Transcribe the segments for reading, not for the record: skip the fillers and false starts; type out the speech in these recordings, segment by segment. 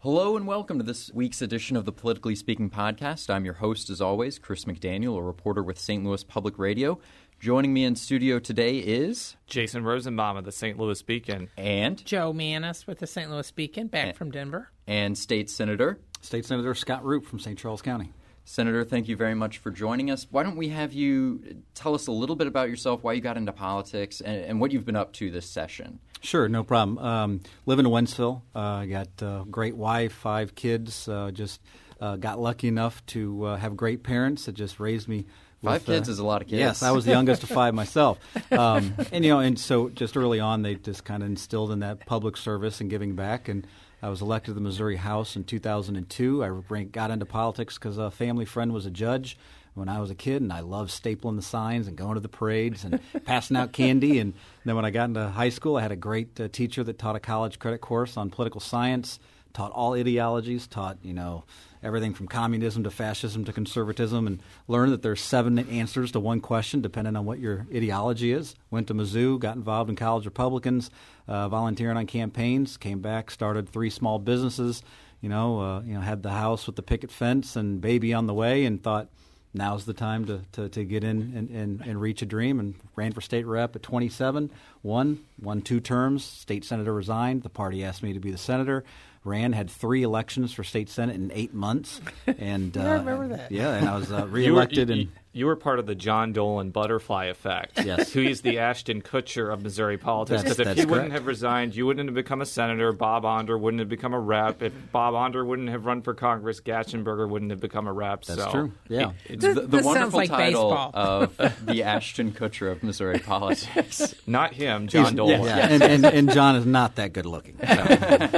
Hello and welcome to this week's edition of the Politically Speaking podcast. I'm your host, as always, Chris McDaniel, a reporter with St. Louis Public Radio. Joining me in studio today is Jason Rosenbaum of the St. Louis Beacon. And Joe Manis with the St. Louis Beacon, back from Denver. And State Senator Scott Roop from St. Charles County. Senator, thank you very much for joining us. Why don't we have you tell us a little bit about yourself, why you got into politics, and what you've been up to this session? Sure, no problem. Live in Wentzville. Got a great wife, 5 kids. Got lucky enough to have great parents that just raised me. 5 kids is a lot of kids. Yes, I was the youngest of 5 myself. And so just early on, they just kind of instilled in that public service and giving back. And I was elected to the Missouri House in 2002. I got into politics because a family friend was a judge when I was a kid, and I loved stapling the signs and going to the parades and passing out candy. And then when I got into high school, I had a great teacher that taught a college credit course on political science, taught all ideologies, taught, everything from communism to fascism to conservatism, and learned that there's 7 answers to one question depending on what your ideology is. Went to Mizzou, got involved in college Republicans, volunteering on campaigns, came back, started 3 small businesses, had the house with the picket fence and baby on the way, and thought now's the time to get in and reach a dream, and ran for state rep at 27, won 2 terms, state senator resigned, the party asked me to be the senator, had 3 elections for state senate in 8 months. And I remember that. Yeah, and I was reelected. You were part of the John Dolan butterfly effect. Yes. He's the Ashton Kutcher of Missouri politics. Because if he wouldn't have resigned, you wouldn't have become a senator. Bob Onder wouldn't have become a rep. If Bob Onder wouldn't have run for Congress, Gatchenberger wouldn't have become a rep. That's true. Yeah. It's This the wonderful sounds like title baseball. of the Ashton Kutcher of Missouri politics. Not him, John Dolan. Yeah. And John is not that good looking. So.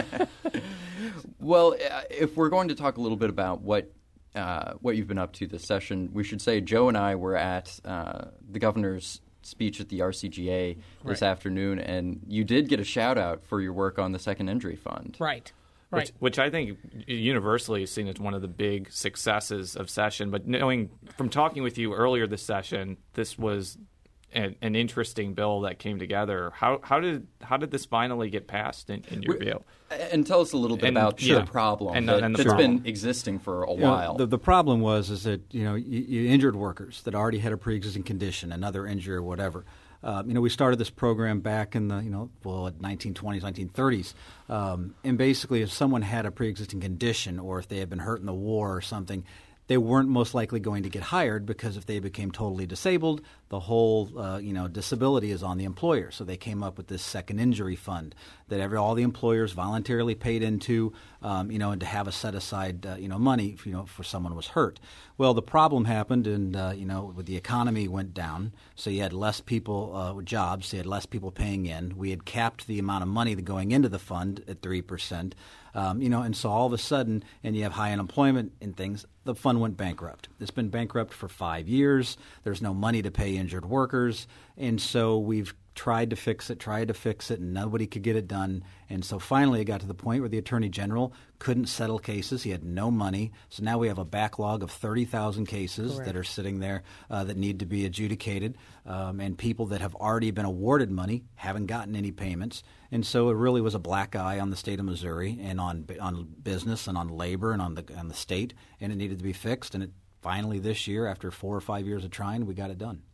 Well, if we're going to talk a little bit about what you've been up to this session, we should say Joe and I were at the governor's speech at the RCGA this afternoon, and you did get a shout-out for your work on the Second Injury Fund. Right. Which I think universally is seen as one of the big successes of session. But knowing from talking with you earlier this session, this was an interesting bill that came together. How did this finally get passed in your view? And tell us a little bit about the problem that's been existing for a while. The problem was that you injured workers that already had a pre-existing condition, another injury or whatever. We started this program back in the 1920s, 1930s, and basically if someone had a pre-existing condition or if they had been hurt in the war or something, they weren't most likely going to get hired because if they became totally disabled, the whole disability is on the employer. So they came up with this second injury fund that all the employers voluntarily paid into, and to have a set aside money for someone was hurt. Well, the problem happened, and with the economy went down, so you had less people with jobs, so you had less people paying in. We had capped the amount of money going into the fund at 3%. And so all of a sudden, and you have high unemployment and things, the fund went bankrupt. It's been bankrupt for 5 years. There's no money to pay injured workers. And so we've tried to fix it, and nobody could get it done. And so finally it got to the point where the Attorney General couldn't settle cases. He had no money. So now we have a backlog of 30,000 cases that are sitting there that need to be adjudicated, and people that have already been awarded money haven't gotten any payments. And so it really was a black eye on the state of Missouri and on business and on labor and on the state, and it needed to be fixed. And finally this year, after 4 or 5 years of trying, we got it done.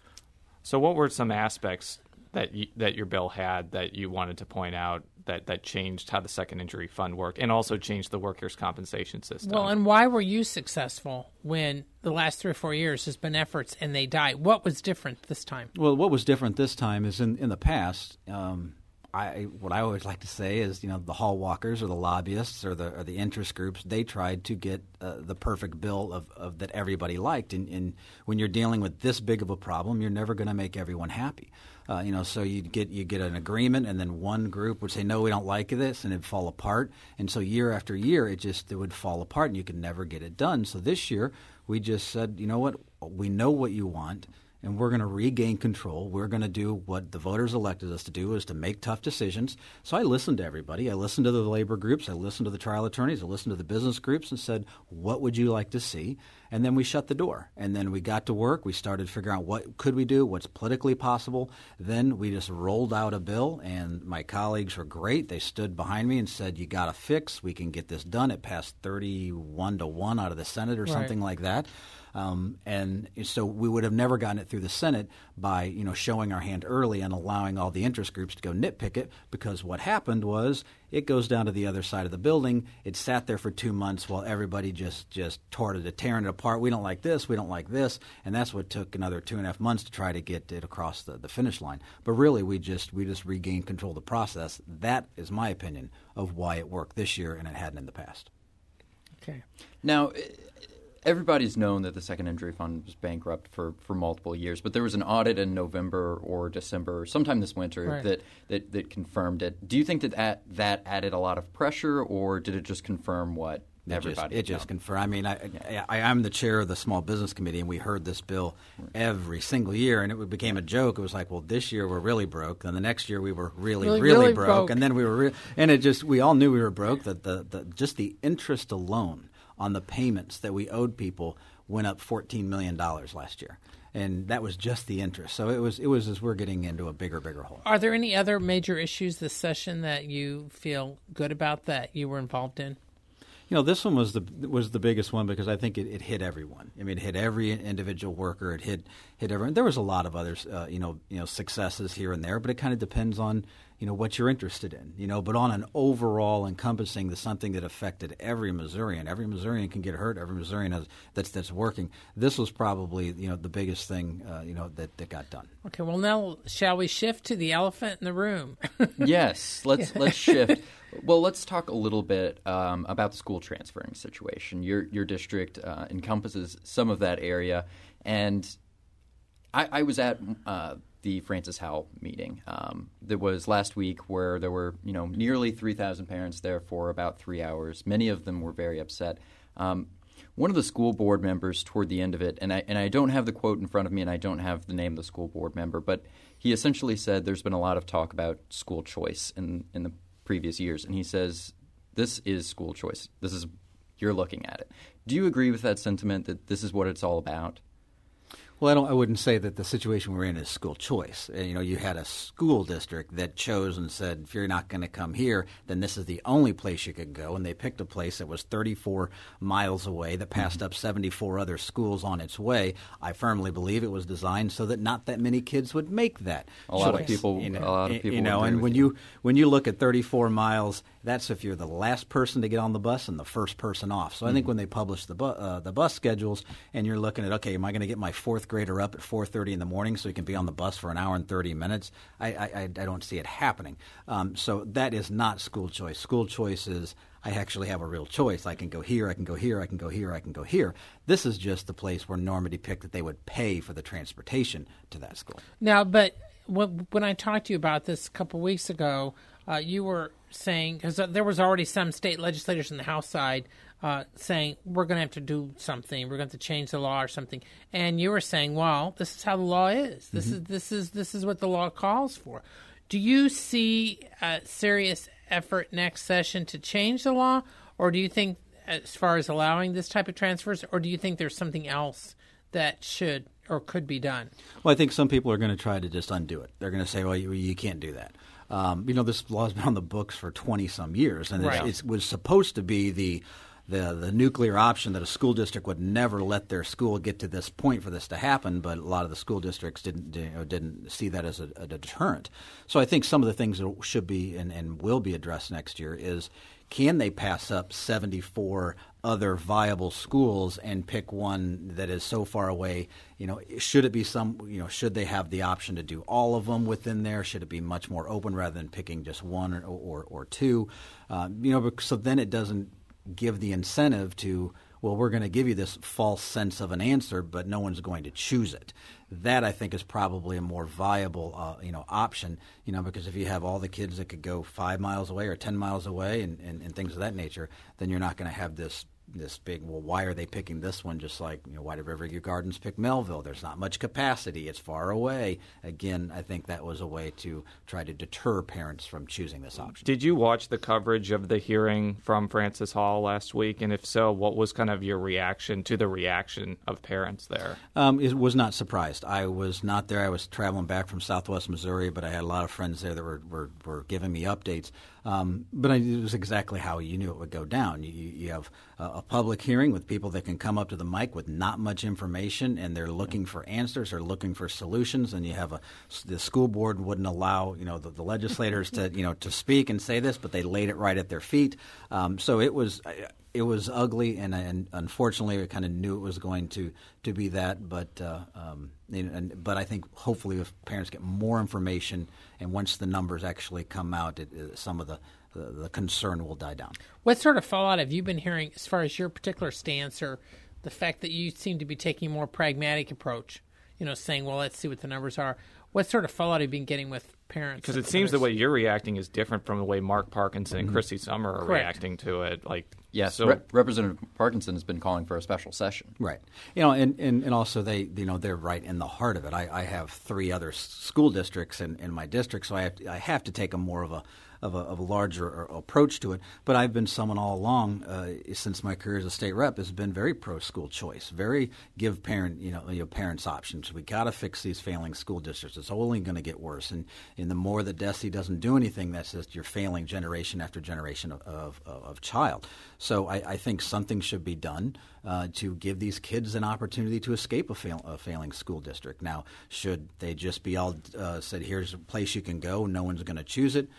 So what were some aspects that your bill had that you wanted to point out that changed how the Second Injury Fund worked and also changed the workers' compensation system? Well, and why were you successful when the last 3 or 4 years has been efforts and they died? What was different this time? Well, what was different this time is in the past, what I always like to say is, the hall walkers or the lobbyists or the interest groups, they tried to get the perfect bill of that everybody liked. And when you're dealing with this big of a problem, you're never going to make everyone happy. So you get an agreement, and then one group would say, no, we don't like this, and it'd fall apart. And so year after year, it would fall apart, and you could never get it done. So this year, we just said, you know what, we know what you want, and we're going to regain control. We're going to do what the voters elected us to do, is to make tough decisions. So I listened to everybody. I listened to the labor groups. I listened to the trial attorneys. I listened to the business groups and said, what would you like to see? And then we shut the door. And then we got to work. We started figuring out what could we do, what's politically possible. Then we just rolled out a bill, and my colleagues were great. They stood behind me and said, you got to fix. We can get this done. It passed 31-1 out of the Senate or something like that. And so we would have never gotten it through the Senate by, showing our hand early and allowing all the interest groups to go nitpick it, because what happened was it goes down to the other side of the building. It sat there for 2 months while everybody just tearing it apart. We don't like this. We don't like this. And that's what took another 2.5 months to try to get it across the finish line. But really, we just regained control of the process. That is my opinion of why it worked this year and it hadn't in the past. Okay. Now, everybody's known that the Second Injury Fund was bankrupt for multiple years, but there was an audit in November or December, sometime this winter, that confirmed it. Do you think that added a lot of pressure, or did it just confirm what everybody? It just confirmed. I mean, I'm the chair of the Small Business Committee, and we heard this bill every single year, and it became a joke. It was like, well, this year we're really broke, then the next year we were really broke, and then we were we all knew we were broke. That just the interest alone on the payments that we owed people went up $14 million last year. And that was just the interest. So it was as we're getting into a bigger hole. Are there any other major issues this session that you feel good about that you were involved in? This one was the biggest one because I think it hit everyone. I mean, it hit every individual worker. It hit everyone. There was a lot of others, successes here and there, but it kind of depends on, what you're interested in, But on an overall encompassing something that affected every Missourian can get hurt. Every Missourian that's working. This was probably, the biggest thing, that got done. Okay. Well, now shall we shift to the elephant in the room? Yes. Let's shift. Well, let's talk a little bit about the school transferring situation. Your district encompasses some of that area, and I was at the Francis Howell meeting that was last week, where there were nearly 3,000 parents there for about 3 hours. Many of them were very upset. One of the school board members toward the end of it, and I don't have the quote in front of me, and I don't have the name of the school board member, but he essentially said there's been a lot of talk about school choice in the previous years, and he says this is school choice. You're looking at it. Do you agree with that sentiment, that this is what it's all about? Well, I wouldn't say that the situation we're in is school choice. You had a school district that chose and said, if you're not going to come here, then this is the only place you could go. And they picked a place that was 34 miles away that passed up 74 other schools on its way. I firmly believe it was designed so that not that many kids would make that choice. A lot of people. And when you look at 34 miles, that's if you're the last person to get on the bus and the first person off. So I think when they publish the bus schedules, and you're looking at, okay, am I going to get my fourth grader up at 4:30 in the morning so he can be on the bus for an hour and 30 minutes? I don't see it happening. So that is not school choice. School choice is, I actually have a real choice. I can go here, I can go here, I can go here, I can go here. This is just the place where Normandy picked that they would pay for the transportation to that school. Now, but when I talked to you about this a couple weeks ago, you were saying, because there was already some state legislators in the House side saying, we're going to have to do something, we're going to have to change the law or something, and you were saying, well, this is how the law is. This is what the law calls for. Do you see a serious effort next session to change the law, or do you think, as far as allowing this type of transfers, or do you think there's something else that should or could be done? Well, I think some people are going to try to just undo it. They're going to say, well, you can't do that. This law has been on the books for 20-some years, and it was supposed to be the nuclear option that a school district would never let their school get to this point for this to happen, but a lot of the school districts didn't see that as a deterrent. So I think some of the things that should be and will be addressed next year is, can they pass up 74 other viable schools and pick one that is so far away? Should it be should they have the option to do all of them within there? Should it be much more open rather than picking just one or two? So then it doesn't give the incentive to, well, we're going to give you this false sense of an answer, but no one's going to choose it. That, I think, is probably a more viable, option, because if you have all the kids that could go 5 miles away or 10 miles away and things of that nature, then you're not going to have this big, well, why are they picking this one? Just like, why did Riverview Gardens pick Melville? There's not much capacity. It's far away. Again, I think that was a way to try to deter parents from choosing this option. Did you watch the coverage of the hearing from Francis Hall last week? And if so, what was kind of your reaction to the reaction of parents there? It was not surprised. I was not there. I was traveling back from Southwest Missouri, but I had a lot of friends there that were giving me updates. But it was exactly how you knew it would go down. You have a public hearing with people that can come up to the mic with not much information, and they're looking for answers or looking for solutions. And you have the school board wouldn't allow the legislators to speak and say this, but they laid it right at their feet. So it was ugly, and unfortunately, I kind of knew it was going to be that. But but I think hopefully, if parents get more information, and once the numbers actually come out, some of the concern will die down. What sort of fallout have you been hearing as far as your particular stance, or the fact that you seem to be taking a more pragmatic approach? Saying, well, let's see what the numbers are. What sort of fallout have you been getting with parents? Because it seems the way you're reacting is different from the way Mark Parkinson and Chrissy Summer are Correct. reacting to it. Yes, so, Representative Parkinson has been calling for a special session. Right. And also they're right in the heart of it. I have 3 other school districts in my district, so I have to take a more of a larger approach to it. But I've been someone all along since my career as a state rep has been very pro school choice, very give parents options. We got to fix these failing school districts. It's only going to get worse, and the more that DESE doesn't do anything, that's just you're failing generation after generation of child. So I think something should be done to give these kids an opportunity to escape a failing school district. Now, should they just be all said, here's a place you can go, no one's going to choose it?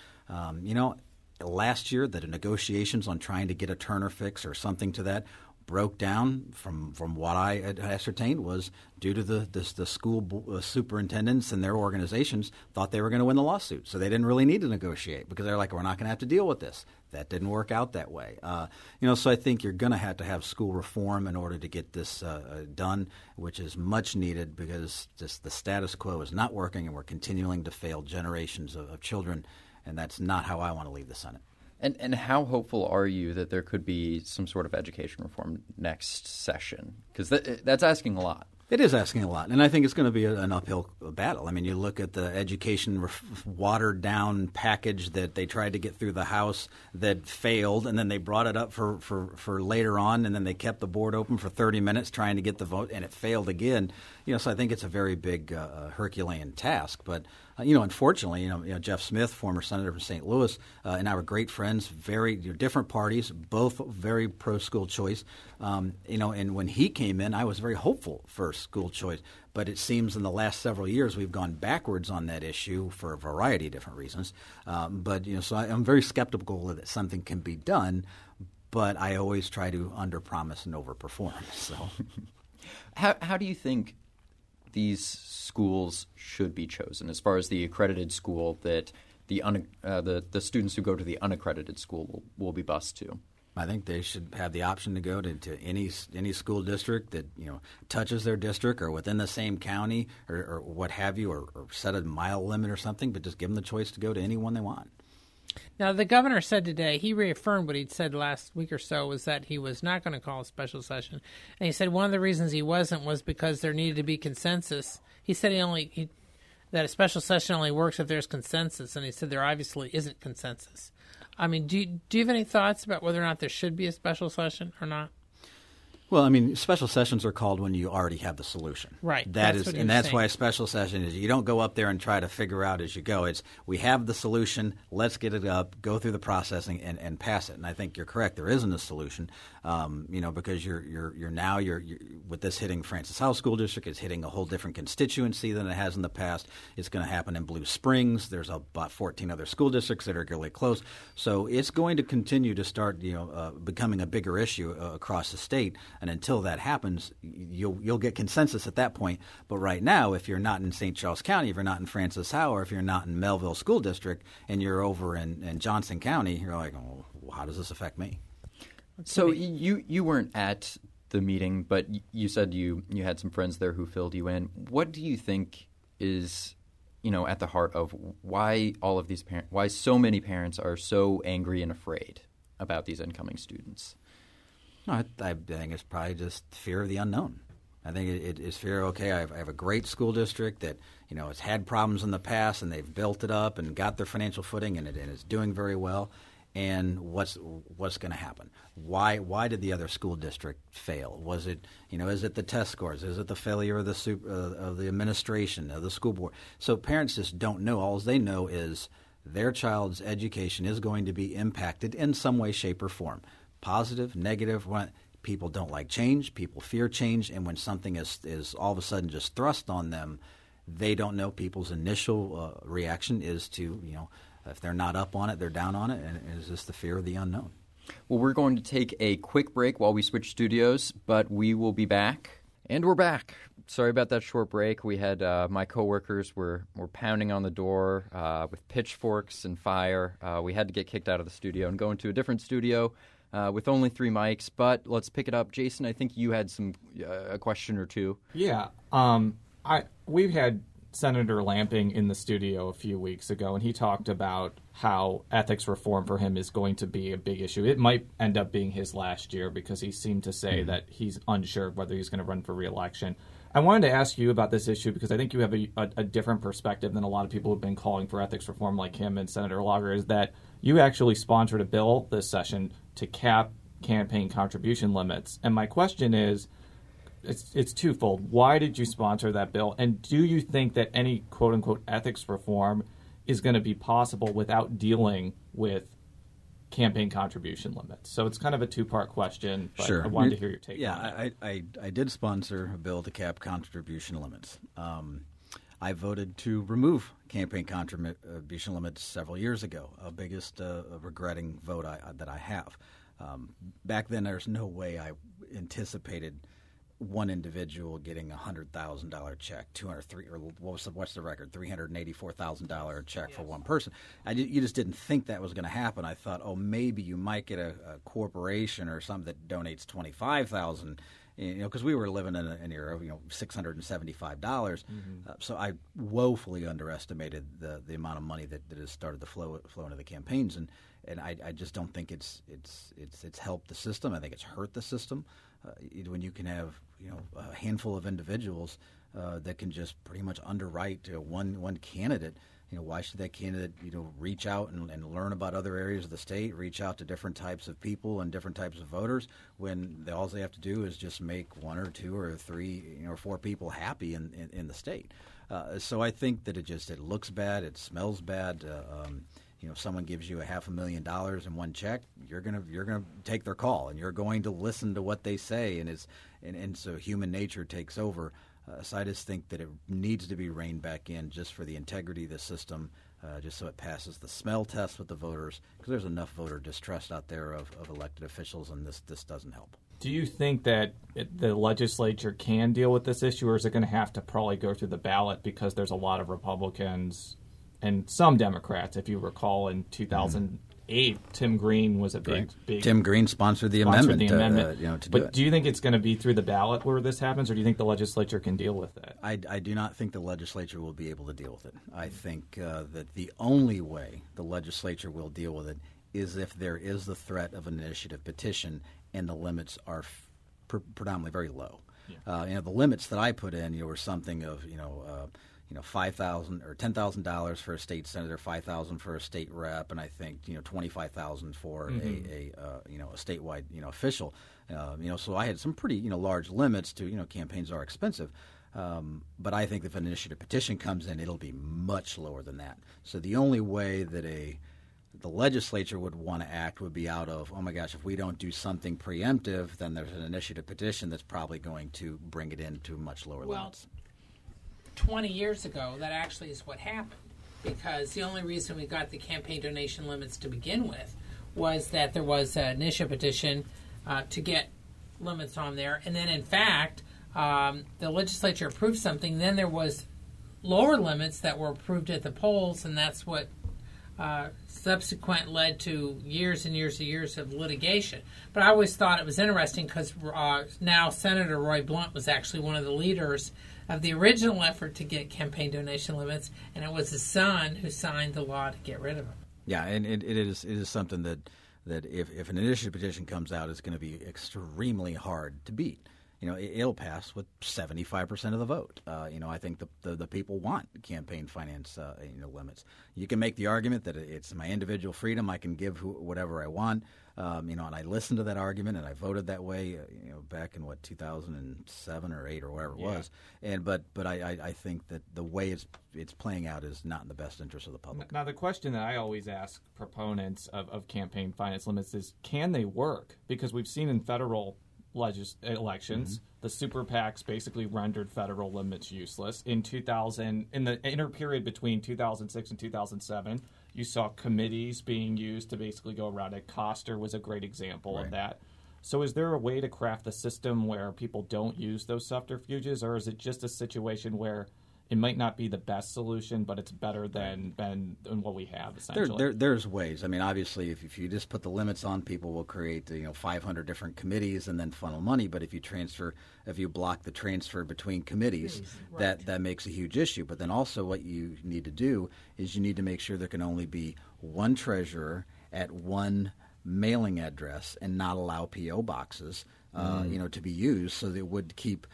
Last year, the negotiations on trying to get a Turner fix or something to that broke down from what I had ascertained was due to the school superintendents and their organizations thought they were going to win the lawsuit. So they didn't really need to negotiate because they're like, we're not going to have to deal with this. That didn't work out that way. So I think you're going to have school reform in order to get this done, which is much needed because just the status quo is not working and we're continuing to fail generations of children. And that's not how I want to leave the Senate. And how hopeful are you that there could be some sort of education reform next session? Because that's asking a lot. It is asking a lot, and I think it's going to be an uphill battle. I mean, you look at the education watered-down package that they tried to get through the House that failed, and then they brought it up for later on, and then they kept the board open for 30 minutes trying to get the vote, and it failed again. So I think it's a very big Herculean task. But unfortunately, Jeff Smith, former senator from St. Louis, and I were great friends, very different parties, both very pro-school choice. And when he came in, I was very hopeful for school choice. But it seems in the last several years we've gone backwards on that issue for a variety of different reasons. So I'm very skeptical that something can be done. But I always try to underpromise and overperform. So, how do you think these schools should be chosen, as far as the accredited school that the students who go to the unaccredited school will be bused to? I think they should have the option to go to any school district that touches their district or within the same county or what have you, or set a mile limit or something. But just give them the choice to go to any one they want. Now, the governor said today, he reaffirmed what he'd said last week or so, was that he was not going to call a special session. And he said one of the reasons he wasn't was because there needed to be consensus. He said that a special session only works if there's consensus, and he said there obviously isn't consensus. I mean, do you have any thoughts about whether or not there should be a special session or not? Well, I mean, special sessions are called when you already have the solution. Right. That's why a special session is. You don't go up there and try to figure out as you go. It's we have the solution. Let's get it up, go through the processing, and pass it. And I think you're correct. There isn't a solution, because you're now with this hitting Francis Howell School District, it's hitting a whole different constituency than it has in the past. It's going to happen in Blue Springs. There's about 14 other school districts that are really close. So it's going to continue to start, becoming a bigger issue across the state. And until that happens, you'll get consensus at that point. But right now, if you're not in St. Charles County, if you're not in Francis Howell, or if you're not in Melville School District, and you're over in Johnson County, you're like, oh, how does this affect me? So you weren't at the meeting, but you said you had some friends there who filled you in. What do you think is at the heart of why all of these why so many parents are so angry and afraid about these incoming students? No, I think it's probably just fear of the unknown. I think it is fear. Okay, I have a great school district that has had problems in the past, and they've built it up and got their financial footing, and it's doing very well. And what's going to happen? Why did the other school district fail? Was it is it the test scores? Is it the failure of the administration of the school board? So parents just don't know. All they know is their child's education is going to be impacted in some way, shape, or form. Positive, negative. People don't like change. People fear change. And when something is all of a sudden just thrust on them, they don't know. People's initial reaction is to, if they're not up on it, they're down on it. And it's just the fear of the unknown. Well, we're going to take a quick break while we switch studios, but we will be back. And we're back. Sorry about that short break. We had my coworkers were pounding on the door with pitchforks and fire. We had to get kicked out of the studio and go into a different studio. With only 3 mics, but let's pick it up. Jason, I think you had a question or two. Yeah. We've had Senator Lamping in the studio a few weeks ago, and he talked about how ethics reform for him is going to be a big issue. It might end up being his last year because he seemed to say that he's unsure of whether he's going to run for re-election. I wanted to ask you about this issue because I think you have a different perspective than a lot of people who've been calling for ethics reform like him and Senator Lager, is that you actually sponsored a bill this session to cap campaign contribution limits. And my question is, it's twofold. Why did you sponsor that bill? And do you think that any quote-unquote ethics reform is going to be possible without dealing with campaign contribution limits? So it's kind of a two-part question, but sure. I wanted to hear your take on that. Yeah, I did sponsor a bill to cap contribution limits. I voted to remove campaign contribution limits several years ago, biggest regretting vote that I have. Back then, there's no way I anticipated one individual getting a $100,000 check, what's the record? $384,000 check for one person. You just didn't think that was going to happen. I thought, maybe you might get a corporation or something that donates $25,000. Because we were living in an era of $675. So I woefully underestimated the amount of money that has started to flow into the campaigns, and I just don't think it's helped the system. I think it's hurt the system. When you can have a handful of individuals that can just pretty much underwrite one candidate. Why should that candidate, reach out and learn about other areas of the state, reach out to different types of people and different types of voters when all they have to do is just make 1 or 2 or 3 or 4 people happy in the state. So I think that it looks bad, it smells bad. If someone gives you $500,000 in one check, you're gonna take their call and you're going to listen to what they say, and so human nature takes over. So I just think that it needs to be reined back in just for the integrity of the system, just so it passes the smell test with the voters, because there's enough voter distrust out there of elected officials, and this doesn't help. Do you think that the legislature can deal with this issue, or is it going to have to probably go through the ballot because there's a lot of Republicans and some Democrats? If you recall, in 2008, Tim Green was a big Tim Green sponsored the amendment. But do you think it's going to be through the ballot where this happens, or do you think the legislature can deal with it? I do not think the legislature will be able to deal with it. I think that the only way the legislature will deal with it is if there is the threat of an initiative petition and the limits are predominantly very low. Yeah. The limits that I put in were something of $5,000 or $10,000 for a state senator, $5,000 for a state rep, and I think $25,000 for a statewide official. So I had some pretty large limits to campaigns are expensive. But I think if an initiative petition comes in, it'll be much lower than that. So the only way that the legislature would want to act would be out of, oh my gosh, if we don't do something preemptive, then there's an initiative petition that's probably going to bring it into much lower limits. 20 years ago, that actually is what happened, because the only reason we got the campaign donation limits to begin with was that there was an initiative petition to get limits on there, and then in fact the legislature approved something, then there was lower limits that were approved at the polls, and that's what subsequent led to years and years of litigation. But I always thought it was interesting because now Senator Roy Blunt was actually one of the leaders of the original effort to get campaign donation limits, and it was his son who signed the law to get rid of them. Yeah, and it is something that that if an initiative petition comes out, it's going to be extremely hard to beat. It'll pass with 75% of the vote. I think the people want campaign finance limits. You can make the argument that it's my individual freedom. I can give whatever I want. And I listened to that argument, and I voted that way. Back in 2007 or 8 or whatever it was. But I think that the way it's playing out is not in the best interest of the public. Now, the question that I always ask proponents of campaign finance limits is, can they work? Because we've seen in federal elections, the super PACs basically rendered federal limits useless. In the inter period between 2006 and 2007, you saw committees being used to basically go around it. Koster was a great example of that. So is there a way to craft a system where people don't use those subterfuges, or is it just a situation where it might not be the best solution, but it's better than what we have, essentially? There's ways. I mean, obviously, if you just put the limits on, people will create 500 different committees and then funnel money. But if you block the transfer between committees, that makes a huge issue. But then also what you need to do is you need to make sure there can only be one treasurer at one mailing address and not allow P.O. boxes. To be used, so that it would keep,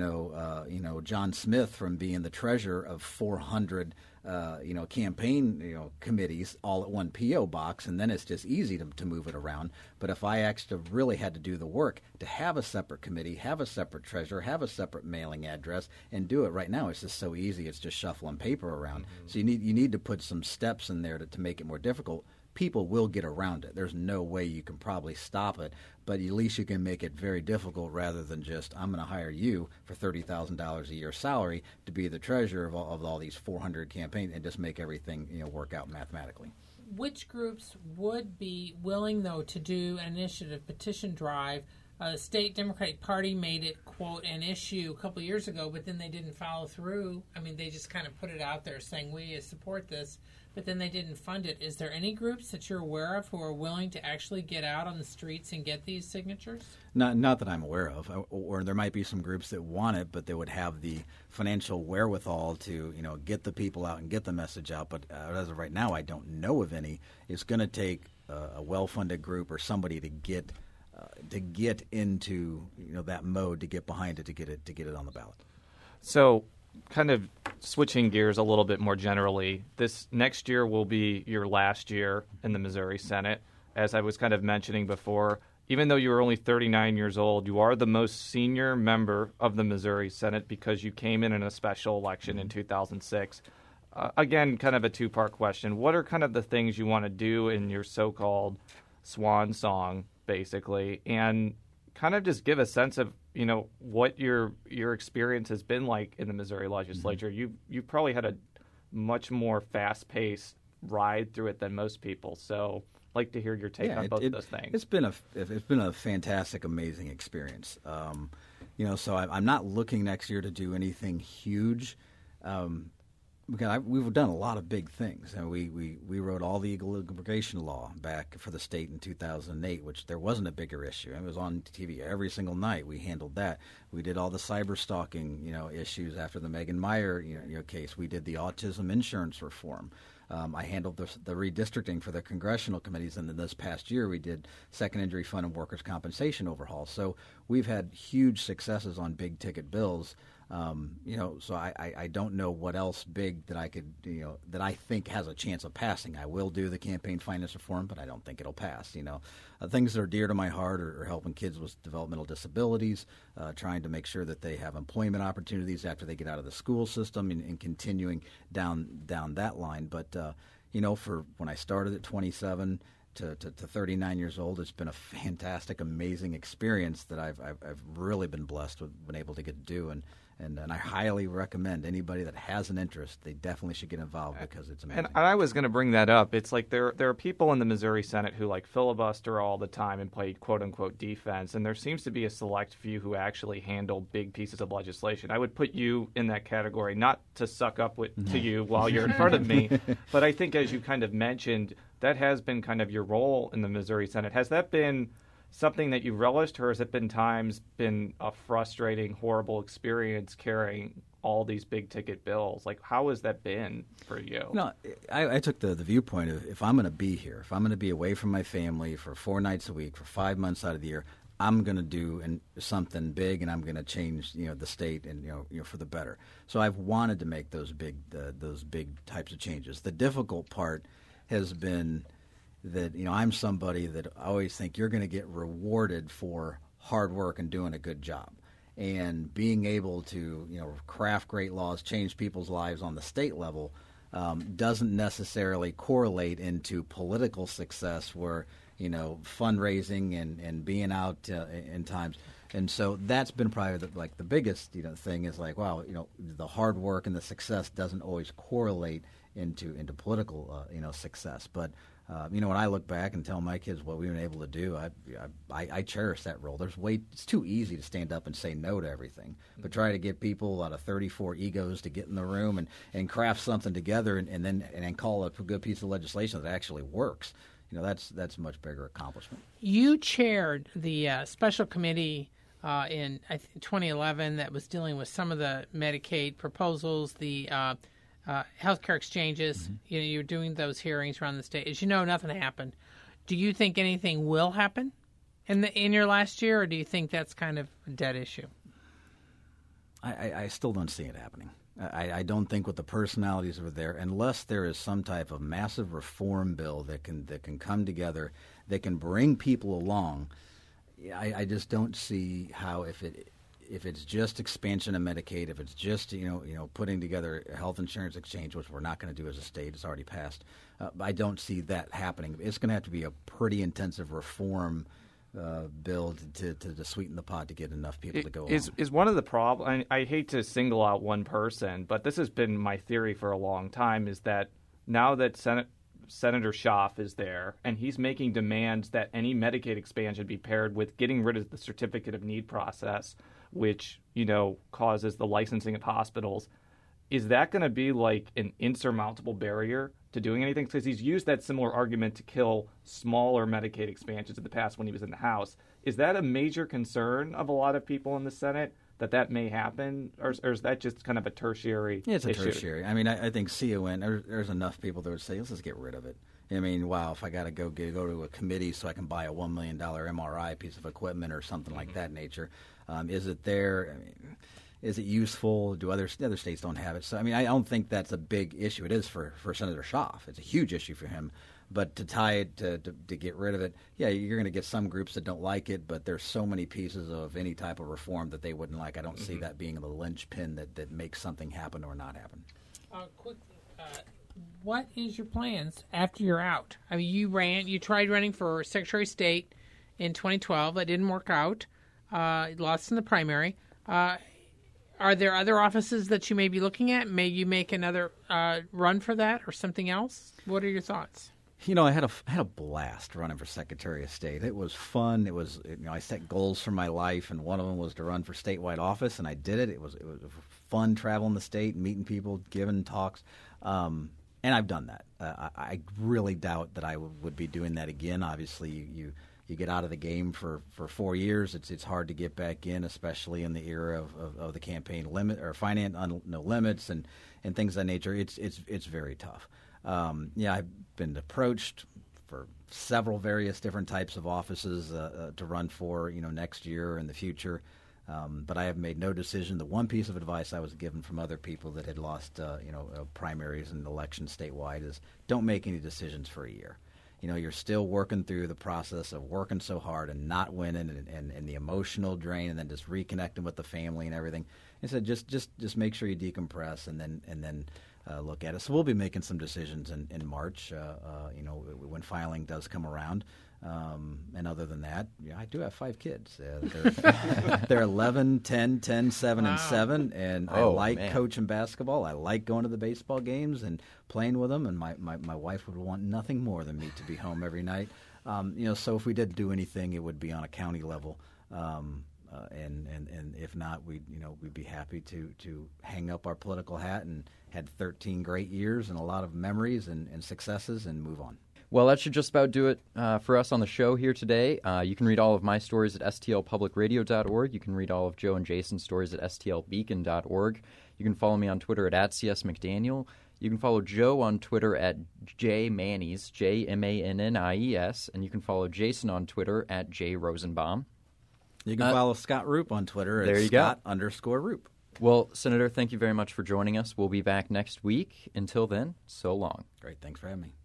John Smith from being the treasurer of 400, campaign, committees all at one P.O. box, and then it's just easy to move it around. But if I actually really had to do the work to have a separate committee, have a separate treasurer, have a separate mailing address, and do it right now, it's just so easy. It's just shuffling paper around. So you need to put some steps in there to make it more difficult. People will get around it. There's no way you can probably stop it, but at least you can make it very difficult rather than just, I'm going to hire you for $30,000 a year salary to be the treasurer of all these 400 campaigns and just make everything work out mathematically. Which groups would be willing, though, to do an initiative petition drive? The state Democratic Party made it, quote, an issue a couple of years ago, but then they didn't follow through. I mean, they just kind of put it out there saying, we support this, but then they didn't fund it. Is there any groups that you're aware of who are willing to actually get out on the streets and get these signatures? Not that I'm aware of. Or there might be some groups that want it, but they would have the financial wherewithal to get the people out and get the message out. But as of right now, I don't know of any. It's going to take a well-funded group or somebody to get into that mode, to get behind it, to get it on the ballot. So, kind of switching gears a little bit more generally, this next year will be your last year in the Missouri Senate. As I was kind of mentioning before, even though you were only 39 years old, you are the most senior member of the Missouri Senate because you came in a special election in 2006. Again, kind of a two-part question. What are kind of the things you want to do in your so-called swan song, basically, and kind of just give a sense of what your experience has been like in the Missouri legislature? You probably had a much more fast-paced ride through it than most people. So, I'd like to hear your take on both of those things. It's been a fantastic, amazing experience. So I'm not looking next year to do anything huge. Because we've done a lot of big things, and we wrote all the illegal immigration law back for the state in 2008, which there wasn't a bigger issue. It was on TV every single night. We handled that. We did all the cyber stalking, issues after the Megan Meyer, case. We did the autism insurance reform. I handled the redistricting for the congressional committees, and then this past year we did second injury fund and workers' compensation overhaul. So we've had huge successes on big ticket bills. So I don't know what else big that I could, that I think has a chance of passing. I will do the campaign finance reform, but I don't think it'll pass. Things that are dear to my heart are helping kids with developmental disabilities, trying to make sure that they have employment opportunities after they get out of the school system, and continuing down that line. But for when I started at 27 to 39 years old, it's been a fantastic, amazing experience that I've really been blessed with, been able to get to do. And I highly recommend anybody that has an interest, they definitely should get involved because it's amazing. And I was going to bring that up. It's like there are people in the Missouri Senate who filibuster all the time and play quote-unquote defense, and there seems to be a select few who actually handle big pieces of legislation. I would put you in that category, not to suck up to you while you're in front of me, but I think as you kind of mentioned, that has been kind of your role in the Missouri Senate. Has that been something that you've relished, or has it been a frustrating, horrible experience carrying all these big ticket bills. Like, how has that been for you? No, I took the viewpoint of, if I'm going to be here, if I'm going to be away from my family for 4 nights a week, for 5 months out of the year, I'm going to do something big, and I'm going to change, the state, and for the better. So I've wanted to make those big types of changes. The difficult part has been that I'm somebody that I always think you're going to get rewarded for hard work and doing a good job, and being able to craft great laws, change people's lives on the state level. Doesn't necessarily correlate into political success, where fundraising and being out in times. And so that's been probably the biggest thing is like, wow, the hard work and the success doesn't always correlate into political success. But when I look back and tell my kids what we've been able to do, I cherish that role. It's too easy to stand up and say no to everything, but try to get people out of 34 egos to get in the room and craft something together and then call it a good piece of legislation that actually works. That's a much bigger accomplishment. You chaired the special committee in 2011 that was dealing with some of the Medicaid proposals, the healthcare exchanges. Mm-hmm. You're doing those hearings around the state. As you know, nothing happened. Do you think anything will happen in your last year, or do you think that's kind of a dead issue? I still don't see it happening. I don't think with the personalities that are there, unless there is some type of massive reform bill that can come together, that can bring people along. I just don't see how, if it's just expansion of Medicaid, if it's just putting together a health insurance exchange, which we're not going to do as a state, it's already passed. I don't see that happening. It's going to have to be a pretty intensive reform bill to sweeten the pot to get enough people to go along. Is one of the problems, I hate to single out one person, but this has been my theory for a long time, is that now that Senator Schaaf is there, and he's making demands that any Medicaid expansion be paired with getting rid of the certificate of need process, which, causes the licensing of hospitals. Is that going to be like an insurmountable barrier to doing anything? Because he's used that similar argument to kill smaller Medicaid expansions in the past when he was in the House. Is that a major concern of a lot of people in the Senate, that may happen? Or is that just kind of a tertiary issue? It's a tertiary. I mean, I think CON, there's enough people that would say, let's just get rid of it. I mean, wow, if I got to go to a committee so I can buy a $1 million MRI piece of equipment or something like that nature, is it there? I mean, is it useful? Do other states don't have it? So, I mean, I don't think that's a big issue. It is for Senator Schaaf. It's a huge issue for him. But to tie it, to get rid of it, yeah, you're going to get some groups that don't like it, but there's so many pieces of any type of reform that they wouldn't like. I don't see that being the linchpin that makes something happen or not happen. Quickly, what is your plans after you're out? I mean, you tried running for Secretary of State in 2012. That didn't work out. Lost in the primary. Are there other offices that you may be looking at? May you make another run for that or something else? What are your thoughts? I had a blast running for Secretary of State. It was fun. It was I set goals for my life, and one of them was to run for statewide office, and I did it. It was fun traveling the state, meeting people, giving talks, and I've done that. I really doubt that I would be doing that again. Obviously, you get out of the game for 4 years. It's hard to get back in, especially in the era of the campaign limit or finance no limits and things of that nature. It's very tough. I've been approached for several various different types of offices to run for next year or in the future, but I have made no decision. The one piece of advice I was given from other people that had lost primaries and elections statewide is don't make any decisions for a year. You're still working through the process of working so hard and not winning and the emotional drain, and then just reconnecting with the family and everything. And so just make sure you decompress and then look at it. So we'll be making some decisions in March, when filing does come around. And other than that, I do have 5 kids. They're 11, 10, 10, 7, and 7. And I like coaching basketball. I like going to the baseball games and playing with them. And my wife would want nothing more than me to be home every night. So if we did do anything, it would be on a county level. And if not, we'd be happy to hang up our political hat and had 13 great years and a lot of memories and successes and move on. Well, that should just about do it for us on the show here today. You can read all of my stories at stlpublicradio.org. You can read all of Joe and Jason's stories at stlbeacon.org. You can follow me on Twitter at CSMcDaniel. You can follow Joe on Twitter at jmannies, JMANNIES, and you can follow Jason on Twitter at jrosenbaum. You can follow Scott Roop on Twitter at Scott_Roop. Well, Senator, thank you very much for joining us. We'll be back next week. Until then, so long. Great. Thanks for having me.